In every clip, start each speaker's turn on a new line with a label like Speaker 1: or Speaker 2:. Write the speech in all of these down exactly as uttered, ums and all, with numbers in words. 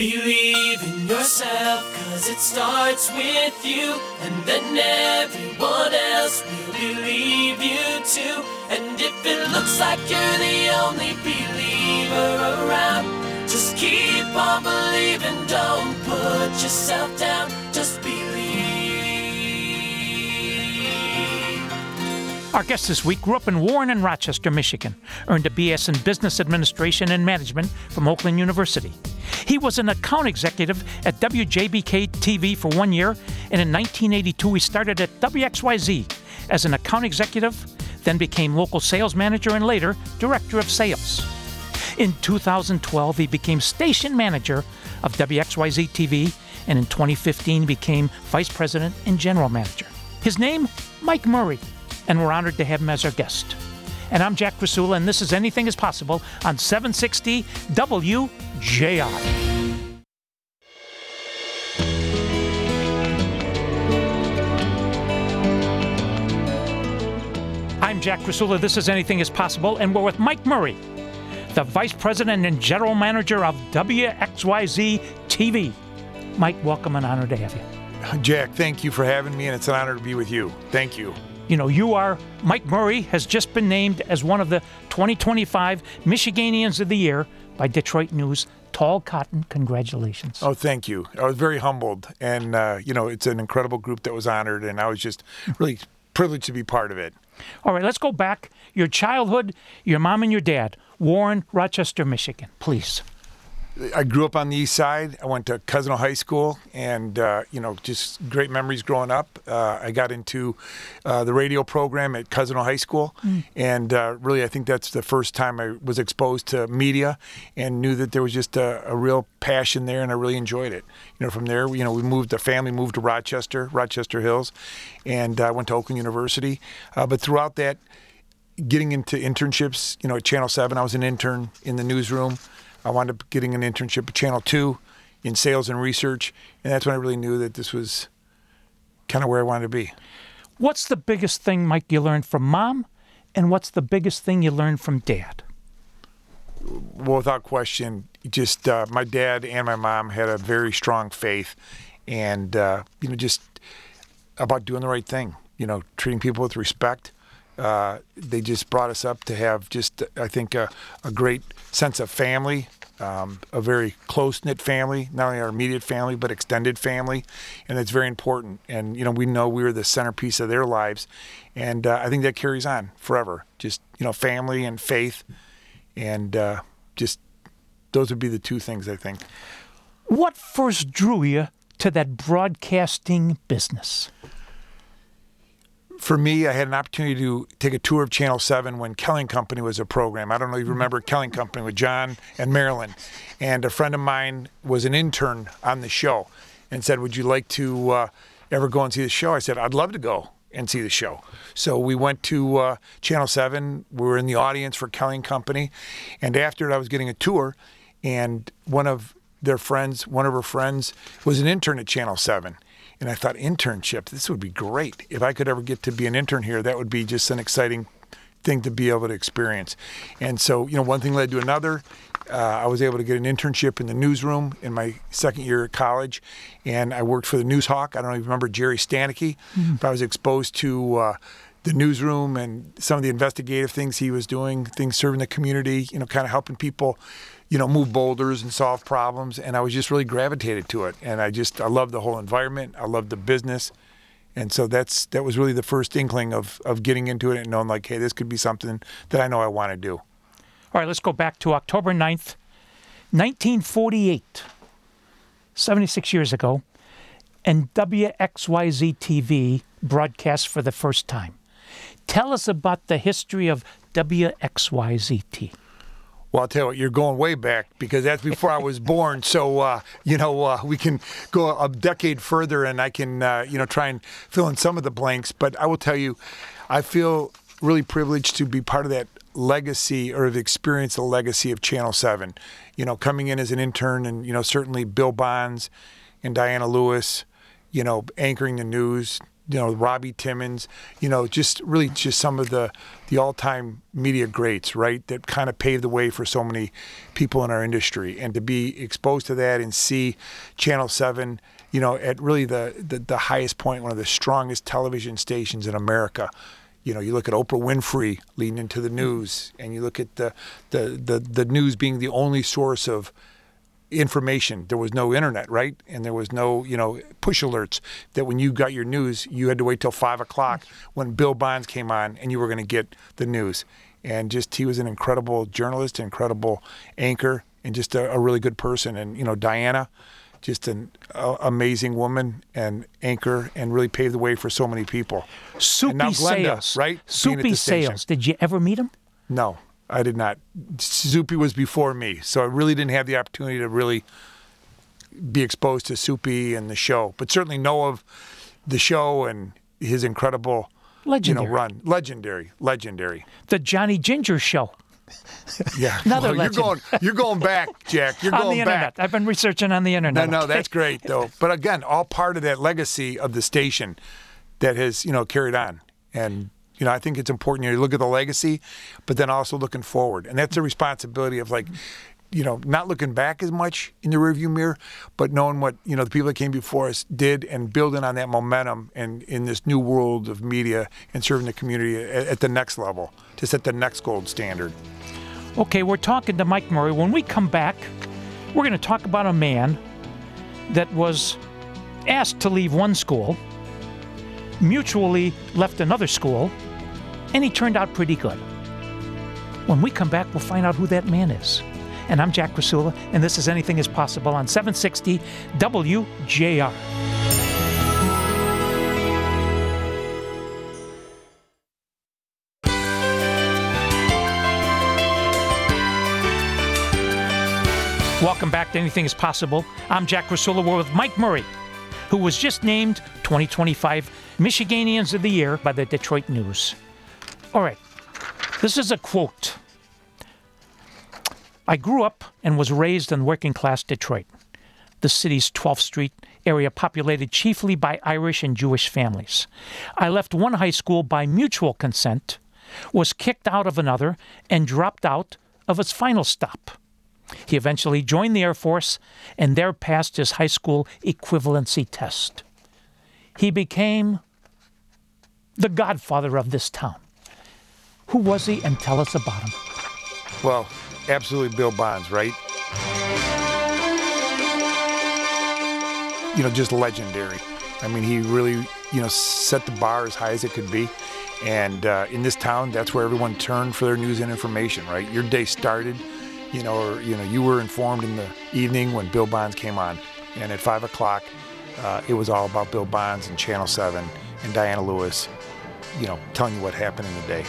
Speaker 1: Believe in yourself, cause it starts with you, and then everyone else will believe you too. And if it looks like you're the only believer around, just keep on believing, don't put yourself down, just believe.
Speaker 2: Our guest this week grew up in Warren and Rochester, Michigan, earned a B S in Business Administration and Management from Oakland University. He was an account executive at W J B K T V for one year, and in nineteen eighty-two he started at W X Y Z as an account executive, then became local sales manager and later director of sales. In two thousand twelve, he became station manager of W X Y Z T V, and in twenty fifteen became vice president and general manager. His name, Mike Murray, and we're honored to have him as our guest. And I'm Jack Krasula, and this is Anything is Possible on seven sixty W J R. I'm Jack Krasula, this is Anything is Possible, and we're with Mike Murray, the Vice President and General Manager of W X Y Z T V. Mike, welcome and honored to have you.
Speaker 3: Jack, thank you for having me, and it's an honor to be with you. Thank you.
Speaker 2: You know, you are, Mike Murray has just been named as one of the twenty twenty-five Michiganians of the Year by Detroit News. Tall Cotton, congratulations.
Speaker 3: Oh, thank you. I was very humbled, and, uh, you know, it's an incredible group that was honored, and I was just really privileged to be part of it.
Speaker 2: All right, let's go back. Your childhood, your mom and your dad, Warren, Rochester, Michigan, please.
Speaker 3: I grew up on the east side. I went to Cousino High School, and, uh, you know, just great memories growing up. Uh, I got into uh, the radio program at Cousino High School, mm. and uh, really I think that's the first time I was exposed to media and knew that there was just a, a real passion there, and I really enjoyed it. You know, from there, you know, we moved, the family moved to Rochester, Rochester Hills, and I uh, went to Oakland University. Uh, but throughout that, getting into internships, you know, at Channel seven, I was an intern in the newsroom. I wound up getting an internship at Channel two in sales and research, and that's when I really knew that this was kind of where I wanted to be.
Speaker 2: What's the biggest thing, Mike, you learned from Mom, and what's the biggest thing you learned from Dad?
Speaker 3: Well, without question, just uh, my dad and my mom had a very strong faith, and, uh, you know, just about doing the right thing, you know, treating people with respect. Uh, they just brought us up to have just, I think, a, a great sense of family, um, a very close-knit family, not only our immediate family, but extended family, and that's very important. And, you know, we know we were the centerpiece of their lives, and uh, I think that carries on forever. Just, you know, family and faith, and uh, just those would be the two things, I think.
Speaker 2: What first drew you to that broadcasting business?
Speaker 3: For me, I had an opportunity to take a tour of Channel seven when Kelly and Company was a program. I don't know if you remember Kelly and Company with John and Marilyn. And a friend of mine was an intern on the show and said, would you like to uh, ever go and see the show? I said, I'd love to go and see the show. So we went to uh, Channel seven. We were in the audience for Kelly and Company. And after it, I was getting a tour, and one of their friends, one of her friends, was an intern at Channel seven. And I thought, internship, this would be great. If I could ever get to be an intern here, that would be just an exciting thing to be able to experience. And so, you know, one thing led to another. Uh, I was able to get an internship in the newsroom in my second year at college, and I worked for the Newshawk. I don't know if you remember Jerry Stanicky, mm-hmm. but I was exposed to uh, the newsroom and some of the investigative things he was doing, things serving the community, you know, kind of helping people, you know, move boulders and solve problems. And I was just really gravitated to it. And I just, I loved the whole environment. I loved the business. And so that's, that was really the first inkling of, of getting into it and knowing like, hey, this could be something that I know I want to do.
Speaker 2: All right, let's go back to October ninth, nineteen forty-eight, seventy-six years ago, and W X Y Z T V broadcast for the first time. Tell us about the history of W X Y Z T.
Speaker 3: Well, I'll tell you what, you're going way back because that's before I was born. So, uh, you know, uh, we can go a decade further and I can, uh, you know, try and fill in some of the blanks. But I will tell you, I feel really privileged to be part of that legacy or have experienced the legacy of Channel seven. You know, coming in as an intern and, you know, certainly Bill Bonds and Diana Lewis, you know, anchoring the news, you know, Robbie Timmons, you know, just really just some of the, the all-time media greats, right, that kind of paved the way for so many people in our industry. And to be exposed to that and see Channel seven, you know, at really the, the, the highest point, one of the strongest television stations in America. You know, you look at Oprah Winfrey leading into the news, and you look at the the, the, the news being the only source of information. There was no internet, right? And there was no, you know, push alerts that when you got your news, you had to wait till five o'clock when Bill Bonds came on and you were going to get the news. And just, he was an incredible journalist, incredible anchor, and just a, a really good person. And, you know, Diana, just an uh, amazing woman and anchor, and really paved the way for so many people.
Speaker 2: Soupy
Speaker 3: and now Glenda,
Speaker 2: Sales.
Speaker 3: right?
Speaker 2: Soupy Sales. Did you ever meet him?
Speaker 3: No. I did not. Soupy was before me, so I really didn't have the opportunity to really be exposed to Soupy and the show, but certainly know of the show and his incredible,
Speaker 2: legendary.
Speaker 3: you know, run. Legendary, legendary.
Speaker 2: The Johnny Ginger Show.
Speaker 3: Yeah,
Speaker 2: Another
Speaker 3: well, you're
Speaker 2: legend.
Speaker 3: going, you're going back, Jack. You're
Speaker 2: on
Speaker 3: going
Speaker 2: the
Speaker 3: back.
Speaker 2: internet. I've been researching on the internet.
Speaker 3: No, no,
Speaker 2: okay.
Speaker 3: that's great though. But again, all part of that legacy of the station that has, you know, carried on. And you know, I think it's important, you know, you look at the legacy, but then also looking forward. And that's a responsibility of, like, you know, not looking back as much in the rearview mirror, but knowing what, you know, the people that came before us did, and building on that momentum and in this new world of media and serving the community at, at the next level, to set the next gold standard.
Speaker 2: Okay, we're talking to Mike Murray. When we come back, we're going to talk about a man that was asked to leave one school, mutually left another school, and he turned out pretty good. When we come back, we'll find out who that man is. And I'm Jack Krasula, and this is Anything is Possible on seven sixty W J R. Welcome back to Anything is Possible. I'm Jack Krasula. We're with Mike Murray, who was just named twenty twenty-five Michiganians of the Year by the Detroit News. All right, this is a quote. I grew up and was raised in working-class Detroit, the city's twelfth Street area populated chiefly by Irish and Jewish families. I left one high school by mutual consent, was kicked out of another, and dropped out of its final stop. He eventually joined the Air Force and there passed his high school equivalency test. He became the godfather of this town. Who was he, and tell us about him?
Speaker 3: Well, absolutely Bill Bonds, right? You know, just legendary. I mean, he really, you know, set the bar as high as it could be. And uh, in this town, that's where everyone turned for their news and information, right? Your day started, you know, or, you know, you were informed in the evening when Bill Bonds came on. And at five o'clock, uh, it was all about Bill Bonds and Channel seven and Diana Lewis, you know, telling you what happened in the day.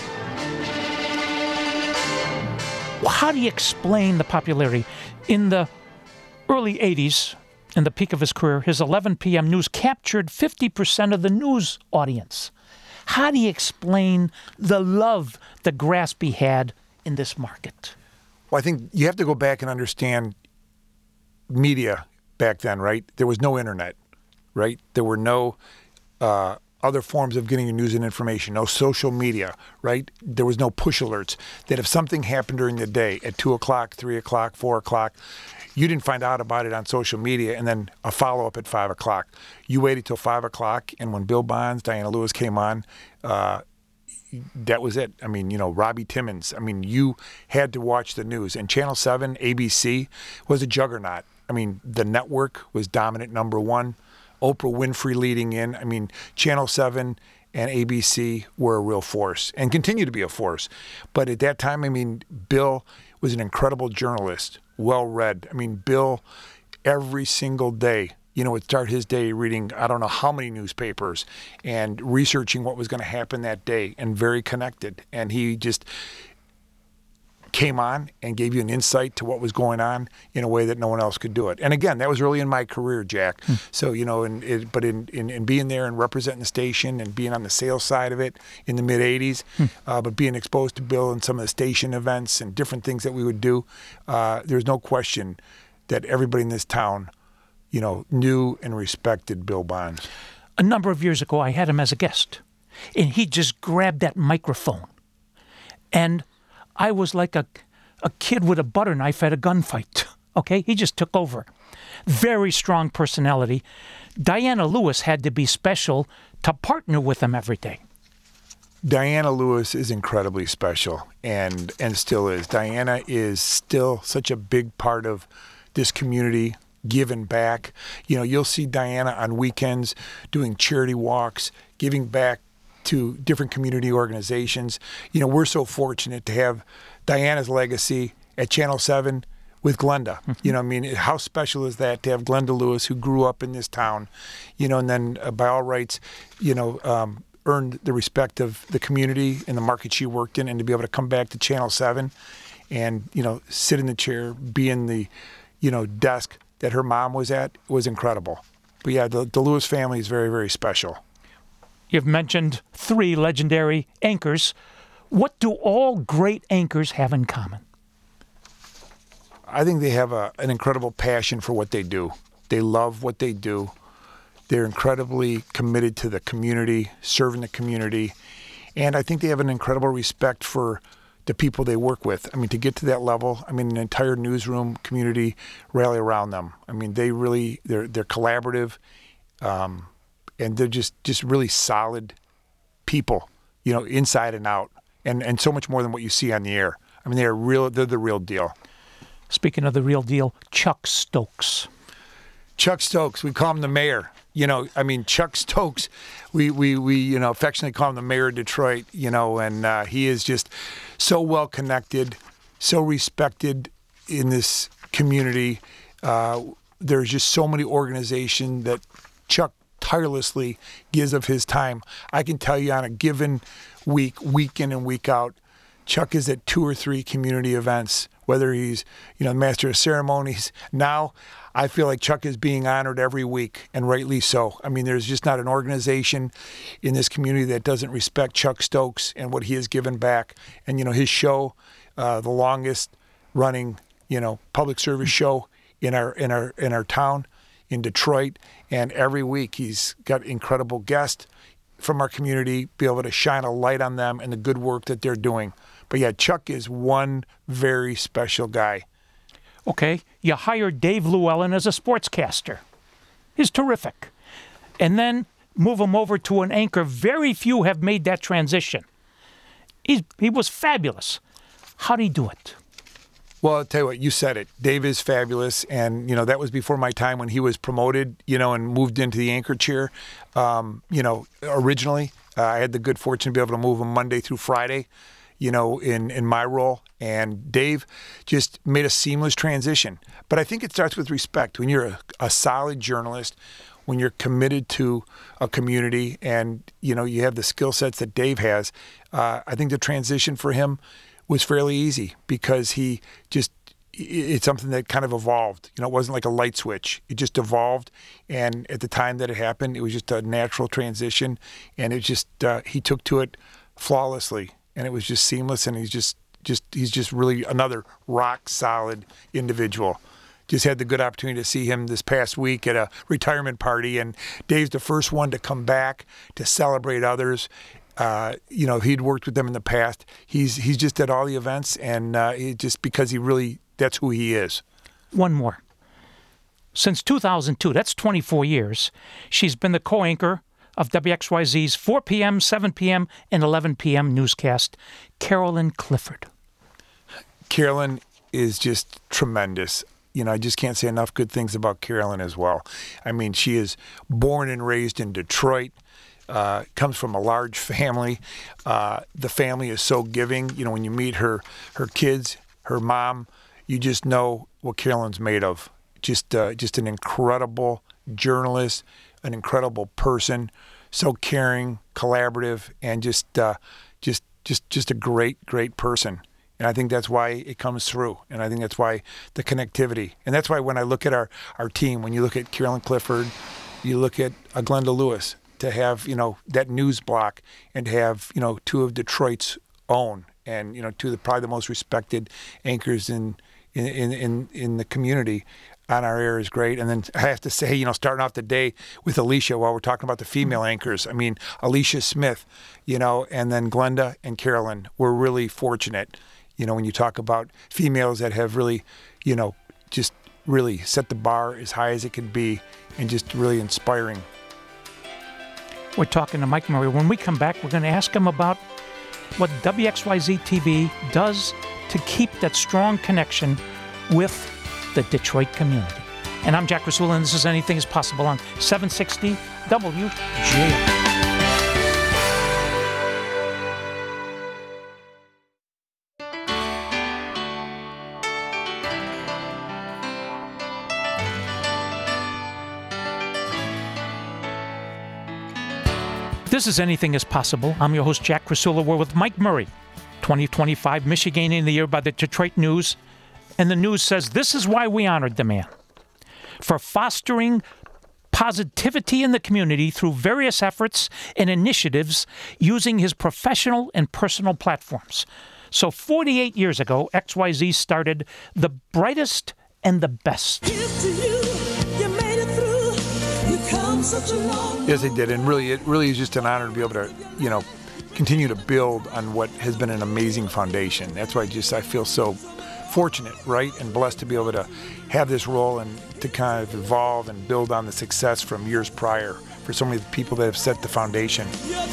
Speaker 2: Well, how do you explain the popularity? In the early eighties, in the peak of his career, his eleven p.m. news captured fifty percent of the news audience. How do you explain the love that Graspy had in this market?
Speaker 3: Well, I think you have to go back and understand media back then, right? There was no internet, right? There were no uh, other forms of getting your news and information, no social media, right? There was no push alerts that if something happened during the day at two o'clock, three o'clock, four o'clock, you didn't find out about it on social media and then a follow-up at five o'clock. You waited till five o'clock, and when Bill Bonds, Diana Lewis came on, uh, that was it. I mean, you know, Robbie Timmons. I mean, you had to watch the news. And Channel seven, A B C, was a juggernaut. I mean, the network was dominant number one. Oprah Winfrey leading in. I mean, Channel seven and A B C were a real force and continue to be a force. But at that time, I mean, Bill was an incredible journalist, well-read. I mean, Bill, every single day, you know, would start his day reading I don't know how many newspapers and researching what was going to happen that day, and very connected. And he just came on and gave you an insight to what was going on in a way that no one else could do it. And again, that was early in my career, Jack. Hmm. So, you know, and it, but in, in, in being there and representing the station and being on the sales side of it in the mid eighties, hmm. uh, but being exposed to Bill and some of the station events and different things that we would do, uh, there's no question that everybody in this town, you know, knew and respected Bill Bonds.
Speaker 2: A number of years ago, I had him as a guest, and he just grabbed that microphone. And I was like a, a kid with a butter knife at a gunfight, okay? He just took over. Very strong personality. Diana Lewis had to be special to partner with him every day.
Speaker 3: Diana Lewis is incredibly special, and and still is. Diana is still such a big part of this community, giving back. You know, you'll see Diana on weekends doing charity walks, giving back to different community organizations. You know, we're so fortunate to have Diana's legacy at Channel seven with Glenda. Mm-hmm. You know, I mean, how special is that to have Glenda Lewis, who grew up in this town, you know, and then uh, by all rights, you know, um, earned the respect of the community and the market she worked in, and to be able to come back to Channel seven and, you know, sit in the chair, be in the, you know, desk that her mom was at was incredible. But yeah, the, the Lewis family is very, very special.
Speaker 2: You've mentioned three legendary anchors. What do all great anchors have in common?
Speaker 3: I think they have a, an incredible passion for what they do. They love what they do. They're incredibly committed to the community, serving the community. And I think they have an incredible respect for the people they work with. I mean, to get to that level, I mean, an entire newsroom community rally around them. I mean, they really, they're they're collaborative, um, and they're just, just really solid people, you know, inside and out, and, and so much more than what you see on the air. I mean, they're real, they're the real deal.
Speaker 2: Speaking of the real deal, Chuck Stokes.
Speaker 3: Chuck Stokes, we call him the mayor. You know, I mean, Chuck Stokes, we, we, we you know, affectionately call him the mayor of Detroit, you know, and uh, he is just so well connected, so respected in this community. Uh, there's just so many organizations that Chuck tirelessly gives of his time. I can tell you on a given week, week in and week out, Chuck is at two or three community events, whether he's, you know, master of ceremonies. Now, I feel like Chuck is being honored every week, and rightly so. I mean, there's just not an organization in this community that doesn't respect Chuck Stokes and what he has given back. And, you know, his show, uh, the longest running, you know, public service show in our in our in our town in Detroit, and every week he's got incredible guests from our community, be able to shine a light on them and the good work that they're doing. But yeah, Chuck is one very special guy.
Speaker 2: Okay, you hired Dave Llewellyn as a sportscaster. He's terrific. And then move him over to an anchor. Very few have made that transition. He's, he was fabulous. How'd he do it?
Speaker 3: Well, I'll tell you what, you said it. Dave is fabulous, and, you know, that was before my time when he was promoted, you know, and moved into the anchor chair. Um, you know, originally, uh, I had the good fortune to be able to move him Monday through Friday, you know, in, in my role. And Dave just made a seamless transition. But I think it starts with respect. When you're a, a solid journalist, when you're committed to a community and, you know, you have the skill sets that Dave has, uh, I think the transition for him was fairly easy because he just, it's something that kind of evolved. You know, it wasn't like a light switch. It just evolved. And at the time that it happened, it was just a natural transition. And it just, uh, he took to it flawlessly. And it was just seamless. And he's just, just, he's just really another rock solid individual. Just had the good opportunity to see him this past week at a retirement party. And Dave's the first one to come back to celebrate others. Uh, you know, he'd worked with them in the past. He's he's just at all the events, and uh, he just because he really, that's who he is.
Speaker 2: One more. Since two thousand two, that's twenty-four years, she's been the co-anchor of W X Y Z's four p.m., seven p.m., and eleven p.m. newscast, Carolyn Clifford.
Speaker 3: Carolyn is just tremendous. You know, I just can't say enough good things about Carolyn as well. I mean, she is born and raised in Detroit. Uh, comes from a large family. Uh, the family is so giving. You know, when you meet her, her kids, her mom, you just know what Carolyn's made of. Just, uh, just an incredible journalist, an incredible person, so caring, collaborative, and just, uh, just, just, just a great, great person. And I think that's why it comes through. And I think that's why the connectivity. And that's why when I look at our, our team, when you look at Carolyn Clifford, you look at uh, Glenda Lewis, to have, you know, that news block and to have, you know, two of Detroit's own and, you know, two of the probably the most respected anchors in in in, in the community. on our air is great. And then I have to say, you know, starting off the day with Alicia while we're talking about the female anchors. I mean, Alicia Smith, you know, and then Glenda and Carolyn. We're really fortunate, you know, when you talk about females that have really, you know, just really set the bar as high as it can be and just really inspiring.
Speaker 2: We're talking to Mike Murray. When we come back, we're going to ask him about what W X Y Z T V does to keep that strong connection with the Detroit community. And I'm Jack Rasula, and this is Anything is Possible on seven sixty W J R. This is Anything is Possible. I'm your host, Jack Rasula. We're with Mike Murray, twenty twenty-five Michigander of the Year by the Detroit News. And the News says this is why we honored the man. For fostering positivity in the community through various efforts and initiatives using his professional and personal platforms. So forty-eight years ago, X Y Z started The Brightest and the Best.
Speaker 3: Yes, they did, and really, it really is just an honor to be able to, you know, continue to build on what has been an amazing foundation. That's why I just I feel so fortunate, right, and blessed to be able to have this role and to kind of evolve and build on the success from years prior for so many people that have set the foundation.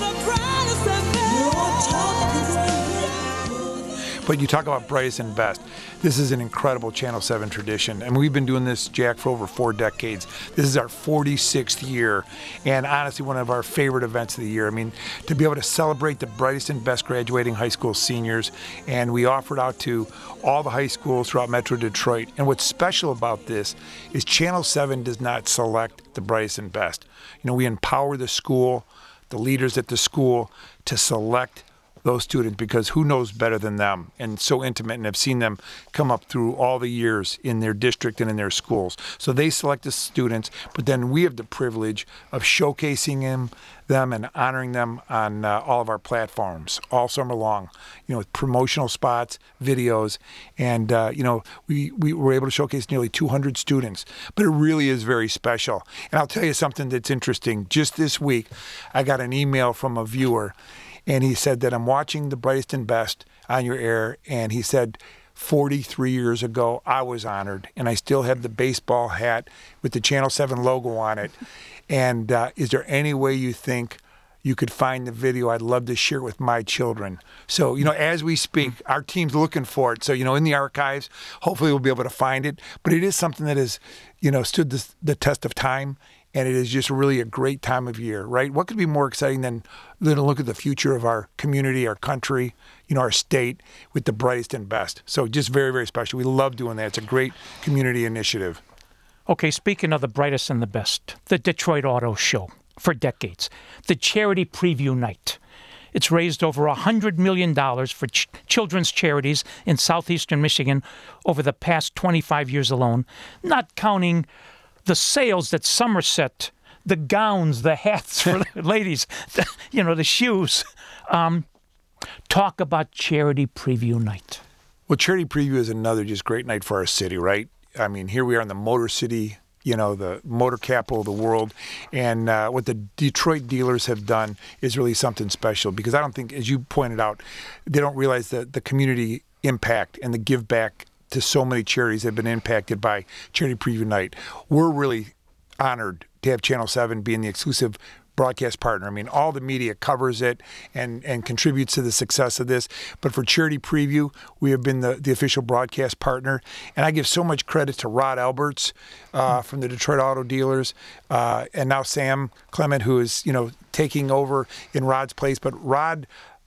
Speaker 3: But you talk about brightest and best. This is an incredible Channel seven tradition. And we've been doing this, Jack, for over four decades. This is our forty-sixth year, and honestly, one of our favorite events of the year. I mean, to be able to celebrate the brightest and best graduating high school seniors, and we offer it out to all the high schools throughout Metro Detroit. And what's special about this is Channel seven does not select the brightest and best. You know, we empower the school, the leaders at the school, to select those students, because who knows better than them, and so intimate, and have seen them come up through all the years in their district and in their schools. So they select the students, but then we have the privilege of showcasing them, them and honoring them on uh, all of our platforms all summer long, you know, with promotional spots, videos, and, uh, you know, we, we were able to showcase nearly two hundred students, but it really is very special. And I'll tell you something that's interesting. Just this week, I got an email from a viewer, and he said that I'm watching The Brightest and Best on your air, and he said forty-three years ago I was honored, and I still have the baseball hat with the Channel seven logo on it. And uh, is there any way you think you could find the video? I'd love to share it with my children. So, you know, as we speak, our team's looking for it. So, you know, in the archives, hopefully we'll be able to find it. But it is something that has, you know, stood the, the test of time. And it is just really a great time of year, right? What could be more exciting than, than to look at the future of our community, our country, you know, our state with the brightest and best. So just very, very special. We love doing that. It's a great community initiative.
Speaker 2: Okay, speaking of the brightest and the best, the Detroit Auto Show for decades, the Charity Preview Night. It's raised over one hundred million dollars for ch- children's charities in southeastern Michigan over the past twenty-five years alone, not counting the sales that Somerset, the gowns, the hats for the ladies, the, you know, the shoes. Um, talk about Charity Preview Night.
Speaker 3: Well, Charity Preview is another just great night for our city, right? I mean, here we are in the Motor City, you know, the motor capital of the world. And uh, what the Detroit dealers have done is really something special, because I don't think, as you pointed out, they don't realize the, the community impact and the give back to so many charities that have been impacted by Charity Preview Night. We're really honored to have Channel seven being the exclusive broadcast partner. I mean, all the media covers it and, and contributes to the success of this. But for Charity Preview, we have been the, the official broadcast partner. And I give so much credit to Rod Alberts uh, from the Detroit Auto Dealers, uh, and now Sam Clement, who is, you know, taking over in Rod's place. But Rod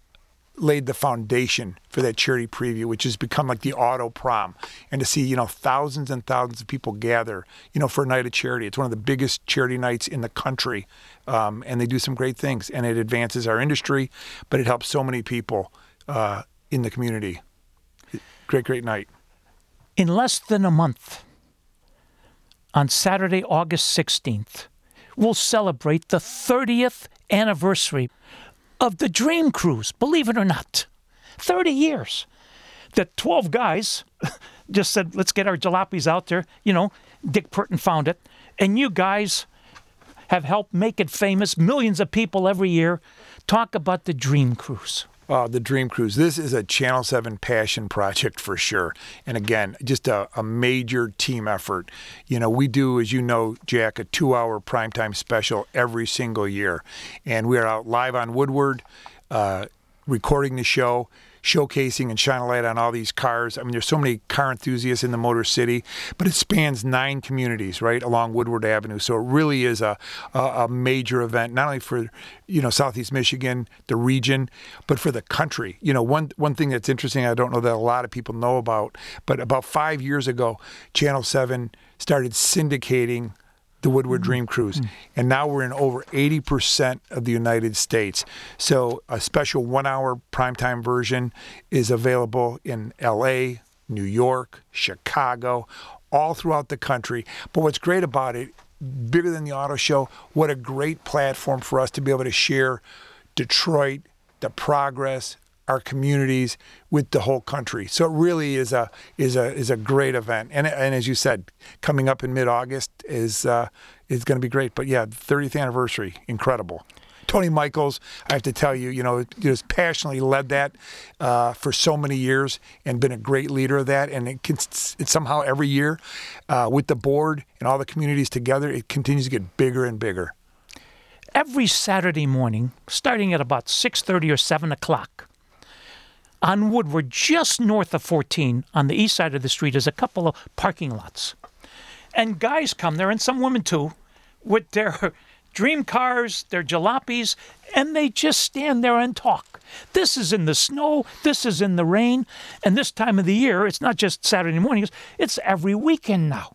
Speaker 3: laid the foundation for that Charity Preview, which has become like the auto prom. And to see, you know, thousands and thousands of people gather, you know, for a night of charity. It's one of the biggest charity nights in the country. Um, and they do some great things, and it advances our industry, but it helps so many people uh, in the community. Great, great night.
Speaker 2: In less than a month, on Saturday, August sixteenth, we'll celebrate the thirtieth anniversary of the Dream Cruise, believe it or not. thirty years. The twelve guys just said, let's get our jalopies out there, you know, Dick Purton found it, and you guys have helped make it famous. Millions of people every year talk about the Dream Cruise.
Speaker 3: Uh, the Dream Cruise. This is a Channel seven passion project for sure. And again, just a, a major team effort. You know, we do, as you know, Jack, a two-hour primetime special every single year. And we are out live on Woodward, uh, recording the show, showcasing and shining a light on all these cars. I mean, there's so many car enthusiasts in the Motor City, but it spans nine communities, right, along Woodward Avenue. So it really is a, a, a major event, not only for, you know, Southeast Michigan, the region, but for the country. You know, one one thing that's interesting, I don't know that a lot of people know about, but about five years ago, Channel seven started syndicating the Woodward Dream Cruise. Mm-hmm. And now we're in over eighty percent of the United States. So a special one-hour primetime version is available in L A, New York, Chicago, all throughout the country. But what's great about it, bigger than the auto show, what a great platform for us to be able to share Detroit, the progress, our communities with the whole country. So it really is a is a is a great event. And and as you said, coming up in mid-August is uh, is going to be great. But yeah, thirtieth anniversary, incredible. Tony Michaels, I have to tell you, you know, just passionately led that uh, for so many years and been a great leader of that. And it, can, it somehow every year uh, with the board and all the communities together, it continues to get bigger and bigger.
Speaker 2: Every Saturday morning, starting at about six thirty or seven o'clock, on Woodward, just north of fourteen, on the east side of the street, is a couple of parking lots. And guys come there, and some women too, with their dream cars, their jalopies, and they just stand there and talk. This is in the snow, this is in the rain, and this time of the year, it's not just Saturday mornings, it's every weekend now.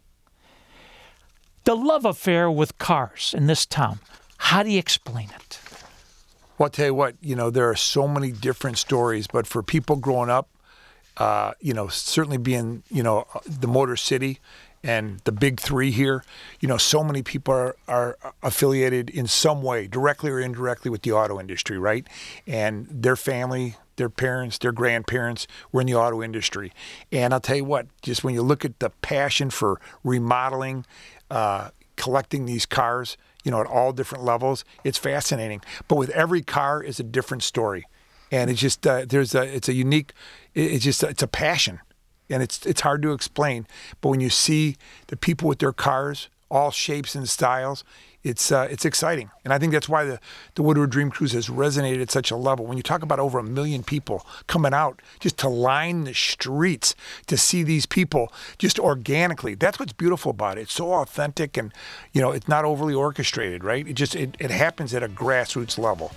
Speaker 2: The love affair with cars in this town, how do you explain it?
Speaker 3: Well, I'll tell you what, you know, there are so many different stories, but for people growing up, uh, you know, certainly being, you know, the Motor City and the big three here, you know, so many people are, are affiliated in some way, directly or indirectly, with the auto industry, right? And their family, their parents, their grandparents were in the auto industry. And I'll tell you what, just when you look at the passion for remodeling, uh, collecting these cars, you know, at all different levels, it's fascinating. But with every car is a different story. And it's just, uh, there's a, it's a unique, it's just, it's a passion. And it's it's hard to explain. But when you see the people with their cars, all shapes and styles, it's uh, it's exciting. And I think that's why the, the Woodward Dream Cruise has resonated at such a level. When you talk about over a million people coming out just to line the streets to see these people just organically, that's what's beautiful about it. It's so authentic and, you know, it's not overly orchestrated, right? It just, it, it happens at a grassroots level.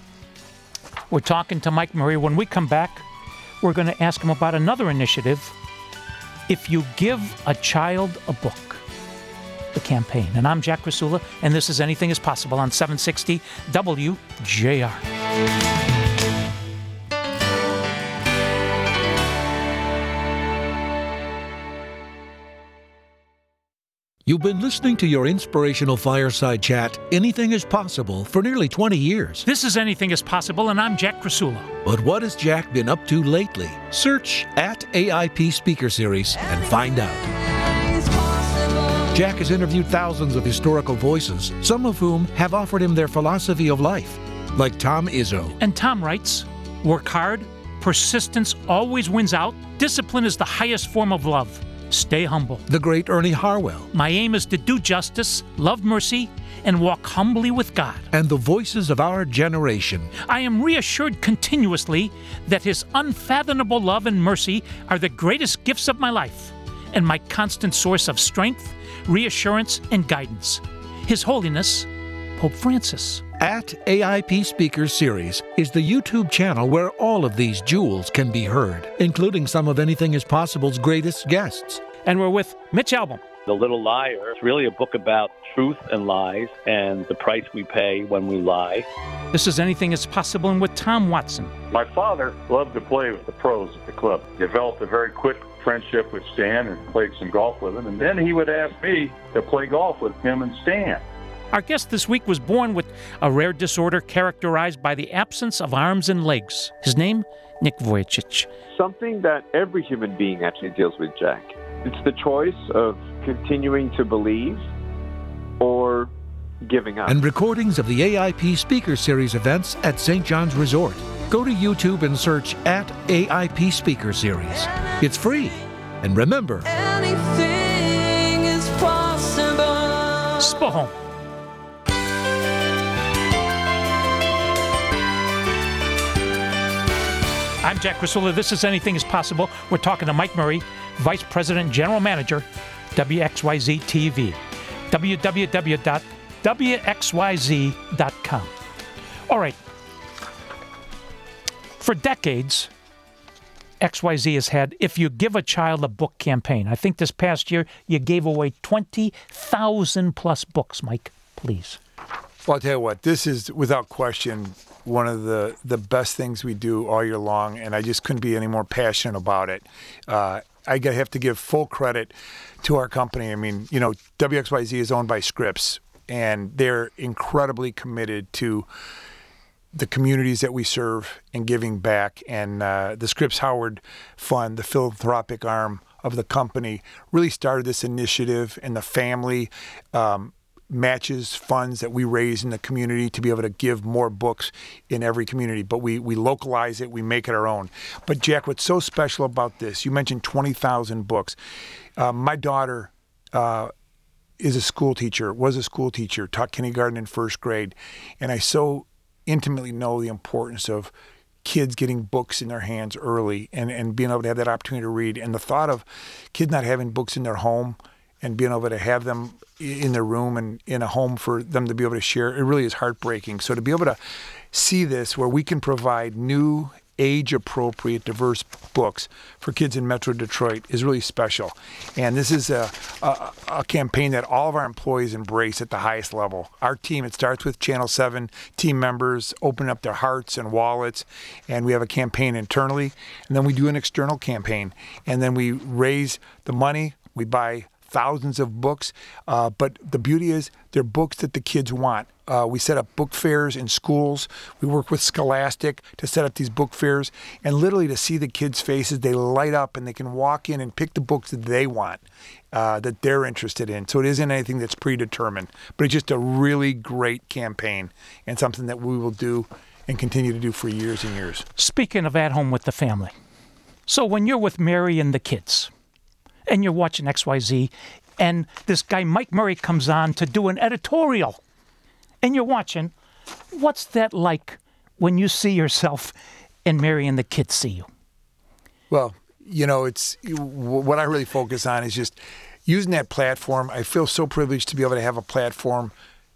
Speaker 2: We're talking to Mike Murray. When we come back, we're going to ask him about another initiative. If you give a child a book, the campaign. And I'm Jack Krasula, and this is Anything is Possible on seven sixty W J R.
Speaker 4: You've been listening to your inspirational fireside chat, Anything is Possible, for nearly twenty years.
Speaker 2: This is Anything is Possible, and I'm Jack Krasula.
Speaker 4: But what has Jack been up to lately? Search at A I P Speaker Series and find out. Jack has interviewed thousands of historical voices, some of whom have offered him their philosophy of life, like Tom Izzo.
Speaker 2: And Tom writes, work hard, persistence always wins out, discipline is the highest form of love. Stay humble.
Speaker 4: The great Ernie Harwell.
Speaker 2: My aim is to do justice, love mercy, and walk humbly with God.
Speaker 4: And the voices of our generation.
Speaker 2: I am reassured continuously that His unfathomable love and mercy are the greatest gifts of my life and my constant source of strength, reassurance, and guidance. His Holiness, Pope Francis.
Speaker 4: At A I P Speakers Series is the YouTube channel where all of these jewels can be heard, including some of Anything is Possible's greatest guests.
Speaker 2: And we're with Mitch Albom.
Speaker 5: The Little Liar is really a book about truth and lies and the price we pay when we lie.
Speaker 2: This is Anything is Possible, and with Tom Watson.
Speaker 6: My father loved to play with the pros at the club. Developed a very quick friendship with Stan and played some golf with him. And then he would ask me to play golf with him and Stan.
Speaker 2: Our guest this week was born with a rare disorder characterized by the absence of arms and legs. His name, Nick Vujicic.
Speaker 7: Something that every human being actually deals with, Jack. It's the choice of continuing to believe or giving up.
Speaker 4: And recordings of the A I P Speaker Series events at Saint John's Resort. Go to YouTube and search at A I P Speaker Series. It's free. And remember,
Speaker 1: Anything is possible.
Speaker 2: Spohome. I'm Jack Crisula. This is Anything is Possible. We're talking to Mike Murray, Vice President and General Manager, W X Y Z T V. w w w dot w x y z dot com. All right. For decades, X Y Z has had If You Give a Child a Book campaign. I think this past year you gave away twenty thousand plus books, Mike. Please.
Speaker 3: Well, I'll tell you what, this is without question one of the, the best things we do all year long, and I just couldn't be any more passionate about it. Uh, I have to give full credit to our company. I mean, you know, W X Y Z is owned by Scripps, and they're incredibly committed to the communities that we serve and giving back. And uh, the Scripps Howard Fund, the philanthropic arm of the company, really started this initiative, and the family um, matches funds that we raise in the community to be able to give more books in every community. But we, we localize it, we make it our own. But Jack, what's so special about this, you mentioned twenty thousand books. Uh, my daughter uh, is a school teacher, was a school teacher, taught kindergarten and first grade. And I so intimately know the importance of kids getting books in their hands early and, and being able to have that opportunity to read. And the thought of kids not having books in their home and being able to have them in their room and in a home for them to be able to share, it really is heartbreaking. So to be able to see this where we can provide new, age-appropriate, diverse books for kids in Metro Detroit is really special. And this is a, a, a campaign that all of our employees embrace at the highest level. Our team, it starts with Channel seven team members opening up their hearts and wallets, and we have a campaign internally, and then we do an external campaign. And then we raise the money, we buy thousands of books, uh, but the beauty is they're books that the kids want. Uh, we set up book fairs in schools. We work with Scholastic to set up these book fairs, and literally to see the kids' faces, they light up and they can walk in and pick the books that they want, uh, that they're interested in. So it isn't anything that's predetermined, but it's just a really great campaign and something that we will do and continue to do for years and years.
Speaker 2: Speaking of at home with the family, so when you're with Mary and the kids, and you're watching X Y Z, and this guy Mike Murray comes on to do an editorial, and you're watching, what's that like when you see yourself and Mary and the kids see you?
Speaker 3: Well, you know, it's what I really focus on is just using that platform. I feel so privileged to be able to have a platform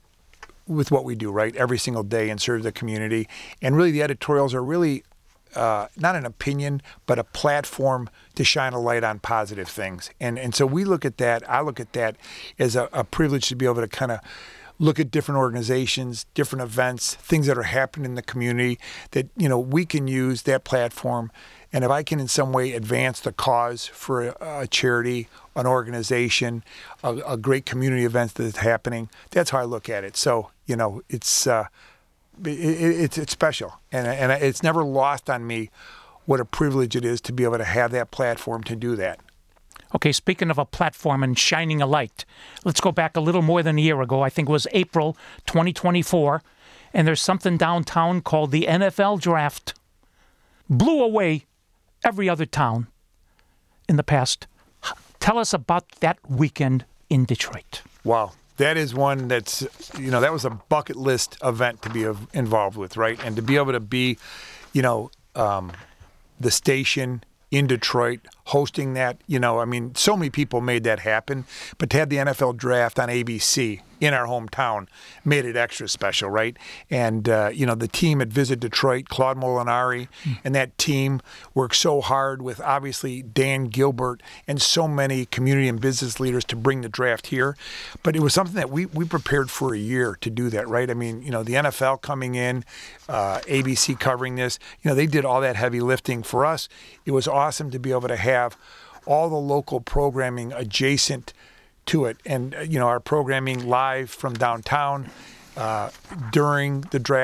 Speaker 3: with what we do, right, every single day and serve the community. And really the editorials are really Uh, not an opinion, but a platform to shine a light on positive things. And and so we look at that, I look at that as a, a privilege to be able to kind of look at different organizations, different events, things that are happening in the community that, you know, we can use that platform. And if I can in some way advance the cause for a, a charity, an organization, a, a great community event that's happening, that's how I look at it. So, you know, it's... Uh, It, it, it's it's special, and and it's never lost on me what a privilege it is to be able to have that platform to do that.
Speaker 2: Okay, speaking of a platform and shining a light, let's go back a little more than a year ago. I think it was April twenty twenty-four, and there's something downtown called the N F L Draft. Blew away every other town in the past. Tell us about that weekend in Detroit.
Speaker 3: Wow. That is one that's, you know, that was a bucket list event to be involved with, right? And to be able to be, you know, um, the station in Detroit hosting that, you know, I mean, so many people made that happen. But to have the N F L Draft on A B C in our hometown made it extra special, right? And, uh, you know, the team at Visit Detroit, Claude Molinari, mm. and that team worked so hard with, obviously, Dan Gilbert and so many community and business leaders to bring the draft here. But it was something that we, we prepared for a year to do that, right? I mean, you know, the N F L coming in, uh, A B C covering this, you know, they did all that heavy lifting for us. It was awesome to be able to have all the local programming adjacent to it. And, you know, our programming live from downtown uh, during the draft,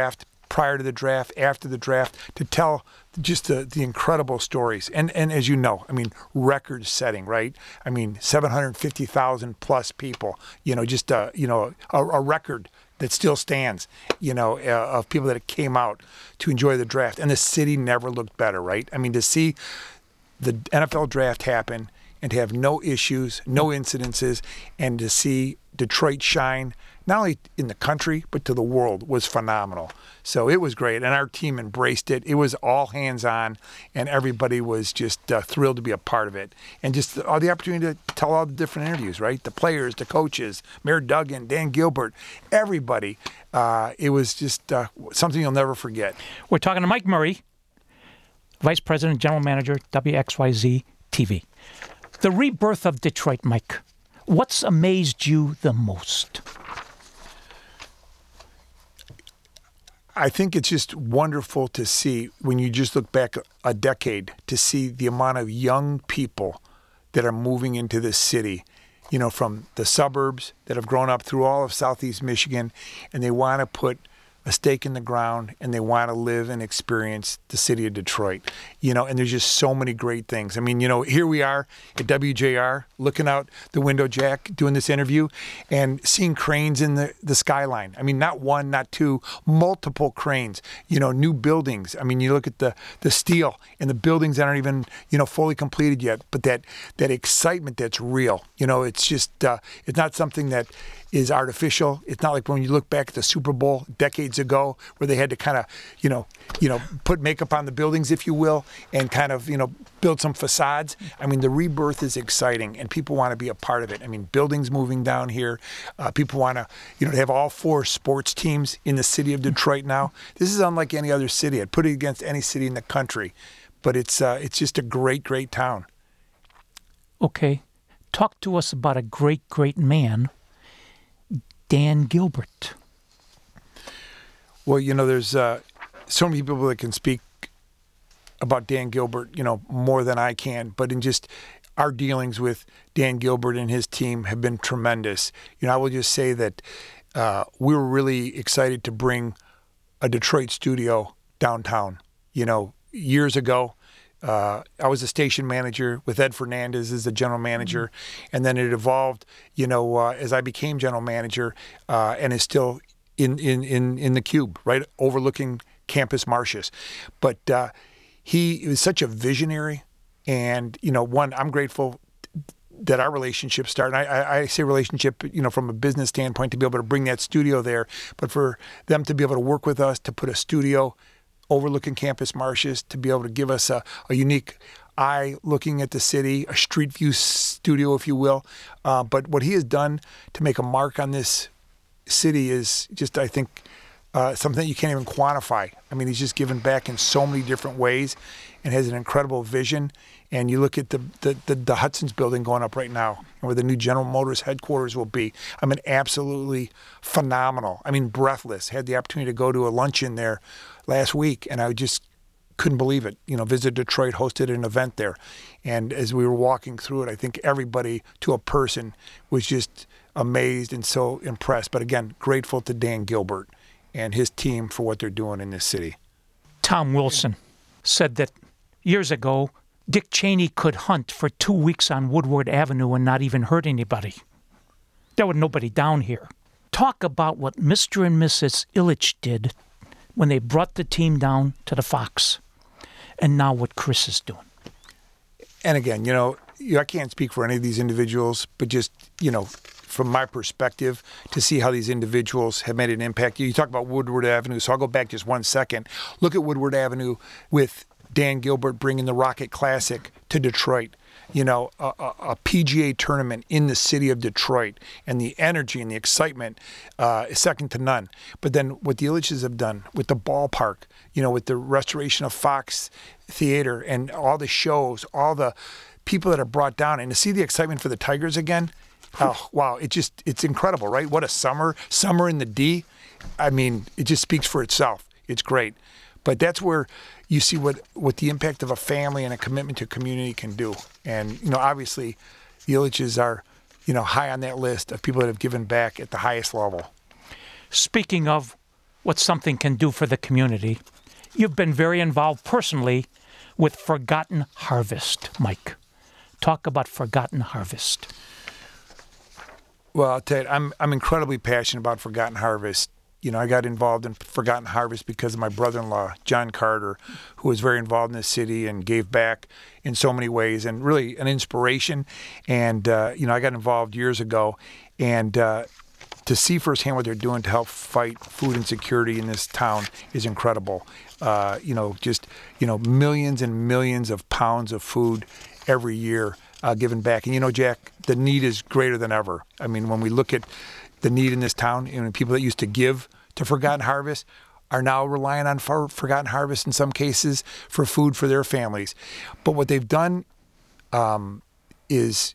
Speaker 3: prior to the draft, after the draft, to tell just the, the incredible stories. And and as you know, I mean, record setting, right? I mean, seven hundred fifty thousand plus people, you know, just, uh, you know, a, a record that still stands, you know, uh, of people that came out to enjoy the draft. And the city never looked better, right? I mean, to see the N F L draft happen and to have no issues, no incidences, and to see Detroit shine, not only in the country, but to the world, was phenomenal. So it was great, and our team embraced it. It was all hands on, and everybody was just uh, thrilled to be a part of it. And just all the opportunity to tell all the different interviews, right? The players, the coaches, Mayor Duggan, Dan Gilbert, everybody. Uh, it was just uh, something you'll never forget.
Speaker 2: We're talking to Mike Murray, Vice President, General Manager, W X Y Z T V. The rebirth of Detroit, Mike. What's amazed you the most?
Speaker 3: I think it's just wonderful to see, when you just look back a decade, to see the amount of young people that are moving into this city, you know, from the suburbs that have grown up through all of Southeast Michigan, and they want to put a stake in the ground, and they want to live and experience the city of Detroit, you know, and there's just so many great things. I mean, you know, here we are at W J R, looking out the window, Jack, doing this interview, and seeing cranes in the, the skyline. I mean, not one, not two, multiple cranes, you know, new buildings. I mean, you look at the, the steel and the buildings that aren't even, you know, fully completed yet, but that, that excitement that's real, you know, it's just, uh, it's not something that is artificial. It's not like when you look back at the Super Bowl decades ago, where they had to kind of, you know, you know, put makeup on the buildings, if you will, and kind of, you know, build some facades. I mean, the rebirth is exciting, and people want to be a part of it. I mean, buildings moving down here. Uh, people want to, you know, have all four sports teams in the city of Detroit now. This is unlike any other city. I'd put it against any city in the country, but it's uh, it's just a great, great town.
Speaker 2: Okay, talk to us about a great, great man, Dan Gilbert.
Speaker 3: Well, you know, there's uh, so many people that can speak about Dan Gilbert, you know, more than I can. But in just our dealings with Dan Gilbert and his team have been tremendous. You know, I will just say that uh, we were really excited to bring a Detroit studio downtown. You know, years ago, Uh, I was a station manager with Ed Fernandez as the general manager, mm-hmm. and then it evolved, you know, uh, as I became general manager, uh, and is still in, in, in, in the Cube, right, overlooking Campus Martius. But uh, he was such a visionary, and, you know, one, I'm grateful that our relationship started. I, I, I say relationship, you know, from a business standpoint, to be able to bring that studio there, but for them to be able to work with us to put a studio overlooking Campus Martius, to be able to give us a, a unique eye looking at the city, a street view studio, if you will. Uh, but what he has done to make a mark on this city is just, I think, uh, something that you can't even quantify. I mean, he's just given back in so many different ways and has an incredible vision. And you look at the, the, the, the Hudson's building going up right now, where the new General Motors headquarters will be. I mean, absolutely phenomenal. I mean, breathless. Had the opportunity to go to a luncheon there last week, and I just couldn't believe it. You know, Visit Detroit hosted an event there. And as we were walking through it, I think everybody, to a person, was just amazed and so impressed. But again, grateful to Dan Gilbert and his team for what they're doing in this city.
Speaker 2: Tom Wilson said that years ago, Dick Cheney could hunt for two weeks on Woodward Avenue and not even hurt anybody. There was nobody down here. Talk about what Mister and Missus Ilitch did when they brought the team down to the Fox, and now what Chris is doing.
Speaker 3: And again, you know, I can't speak for any of these individuals, but just, you know, from my perspective, to see how these individuals have made an impact. You talk about Woodward Avenue, so I'll go back just one second. Look at Woodward Avenue with Dan Gilbert bringing the Rocket Classic to Detroit. You know, a, a, a P G A tournament in the city of Detroit, and the energy and the excitement uh, is second to none. But then what the Ilitches have done with the ballpark, you know, with the restoration of Fox Theater and all the shows, all the people that are brought down, and to see the excitement for the Tigers again, oh, wow, it just, it's incredible, right? What a summer, summer in the D. I mean, it just speaks for itself. It's great. But that's where you see what, what the impact of a family and a commitment to community can do. And, you know, obviously, the Ilitches are, you know, high on that list of people that have given back at the highest level.
Speaker 2: Speaking of what something can do for the community, you've been very involved personally with Forgotten Harvest, Mike. Talk about Forgotten Harvest.
Speaker 3: Well, I'll tell you, I'm I'm incredibly passionate about Forgotten Harvest. You know, I got involved in Forgotten Harvest because of my brother-in-law, John Carter, who was very involved in the city and gave back in so many ways, and really an inspiration. And, uh, you know, I got involved years ago, and uh, to see firsthand what they're doing to help fight food insecurity in this town is incredible. Uh, you know, just, you know, millions and millions of pounds of food every year uh, given back. And, you know, Jack, the need is greater than ever. I mean, when we look at the need in this town, you know, people that used to give to Forgotten Harvest are now relying on For- Forgotten Harvest in some cases for food for their families. But what they've done um, is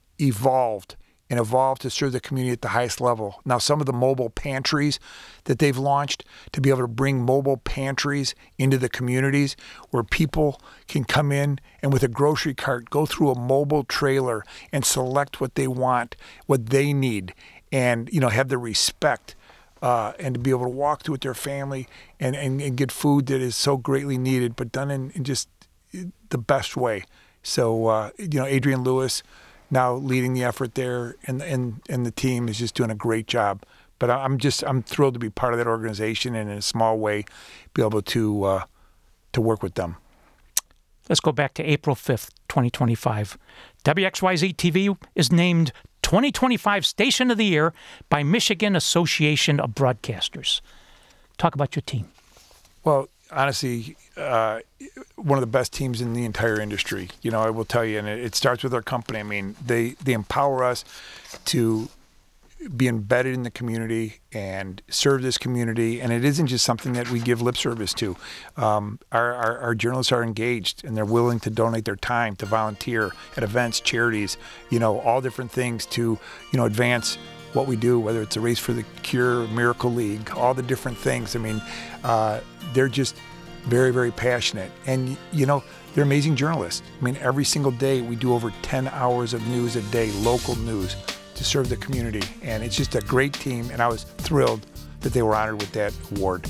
Speaker 3: evolved and evolved to serve the community at the highest level. Now, some of the mobile pantries that they've launched to be able to bring mobile pantries into the communities where people can come in and with a grocery cart go through a mobile trailer and select what they want, what they need, and, you know, have the respect uh, and to be able to walk through with their family and, and, and get food that is so greatly needed, but done in, in just the best way. So, uh, you know, Adrian Lewis now leading the effort there, and, and, and the team is just doing a great job. But I'm just, I'm thrilled to be part of that organization and in a small way be able to, uh, to work with them.
Speaker 2: Let's go back to April fifth, twenty twenty-five. W X Y Z T V is named twenty twenty-five Station of the Year by Michigan Association of Broadcasters. Talk about your team.
Speaker 3: Well, honestly, uh, one of the best teams in the entire industry. You know, I will tell you, and it, it starts with our company. I mean, they, they empower us to be embedded in the community and serve this community. And it isn't just something that we give lip service to. Um, our, our, our journalists are engaged, and they're willing to donate their time to volunteer at events, charities, you know, all different things to, you know, advance what we do, whether it's a Race for the Cure, Miracle League, all the different things. I mean, uh, they're just very, very passionate. And, you know, they're amazing journalists. I mean, every single day we do over ten hours of news a day, local news, to serve the community. And it's just a great team, and I was thrilled that they were honored with that award.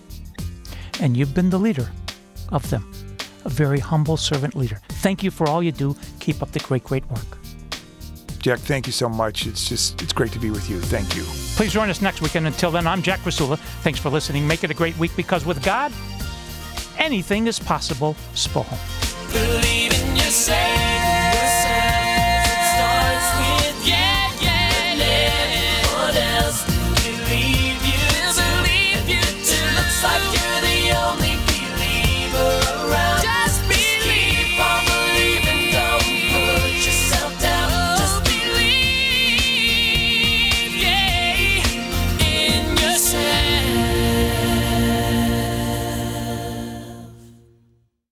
Speaker 2: And you've been the leader of them, a very humble servant leader. Thank you for all you do. Keep up the great, great work.
Speaker 3: Jack, thank you so much. It's just, it's great to be with you. Thank you.
Speaker 2: Please join us next weekend. Until then, I'm Jack Rasula. Thanks for listening. Make it a great week, because with God, anything is possible. Spohom.
Speaker 1: Believe in yourself.